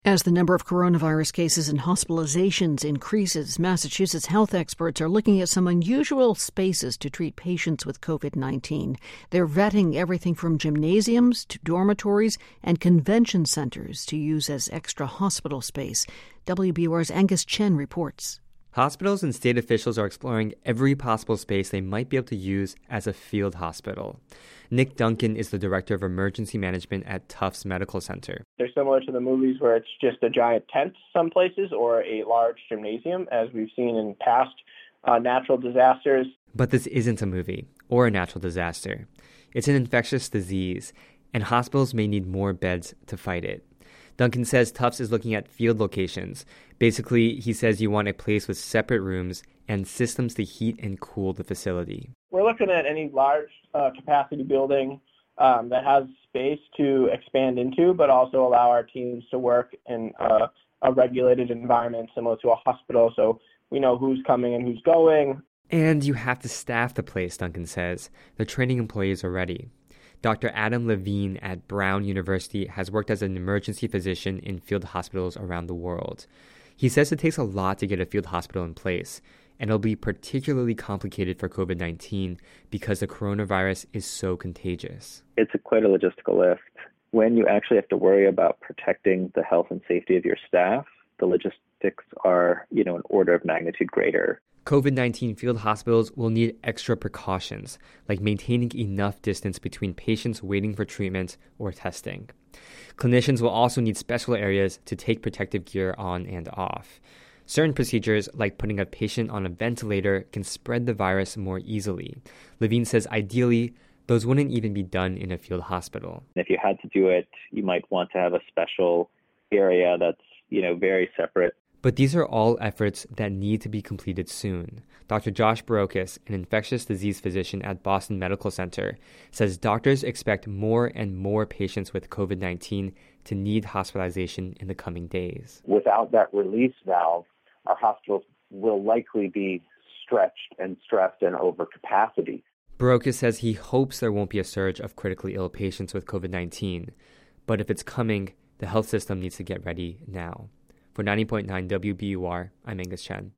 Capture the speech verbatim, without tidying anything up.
As the number of coronavirus cases and hospitalizations increases, Massachusetts health experts are looking at some unusual spaces to treat patients with covid nineteen. They're vetting everything from gymnasiums to dormitories and convention centers to use as extra hospital space. W B U R's Angus Chen reports. Hospitals and state officials are exploring every possible space they might be able to use as a field hospital. Nick Duncan is the director of emergency management at Tufts Medical Center. They're similar to the movies where it's just a giant tent some places or a large gymnasium, as we've seen in past uh, natural disasters. But this isn't a movie or a natural disaster. It's an infectious disease, and hospitals may need more beds to fight it. Duncan says Tufts is looking at field locations. Basically, he says you want a place with separate rooms and systems to heat and cool the facility. We're looking at any large uh, capacity building um, that has space to expand into, but also allow our teams to work in uh, a regulated environment similar to a hospital, so we know who's coming and who's going. And you have to staff the place, Duncan says. They're training employees already. Doctor Adam Levine at Brown University has worked as an emergency physician in field hospitals around the world. He says it takes a lot to get a field hospital in place, and it'll be particularly complicated for covid nineteen because the coronavirus is so contagious. It's a quite a logistical lift. When you actually have to worry about protecting the health and safety of your staff, the logistics are, you know, an order of magnitude greater. covid nineteen field hospitals will need extra precautions, like maintaining enough distance between patients waiting for treatment or testing. Clinicians will also need special areas to take protective gear on and off. Certain procedures, like putting a patient on a ventilator, can spread the virus more easily. Levine says ideally, those wouldn't even be done in a field hospital. If you had to do it, you might want to have a special area that's, you know, very separate. But these are all efforts that need to be completed soon. Doctor Josh Barocas, an infectious disease physician at Boston Medical Center, says doctors expect more and more patients with covid nineteen to need hospitalization in the coming days. Without that release valve, our hospitals will likely be stretched and stressed and over capacity. Barocas says he hopes there won't be a surge of critically ill patients with covid nineteen, but if it's coming, the health system needs to get ready now. For ninety point nine W B U R, I'm Angus Chen.